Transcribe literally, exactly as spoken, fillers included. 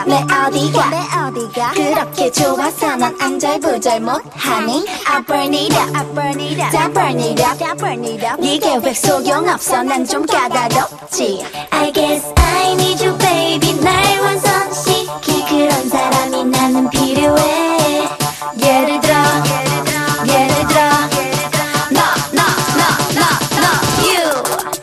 내 어디가 내 어디가 그렇게 좋아서 난 안절부절 못하니 I burn it up I burn it up 다 burn it up 다 burn it up 네 계획 소용없어 난 좀 까다롭지 I guess I need you baby 날 완성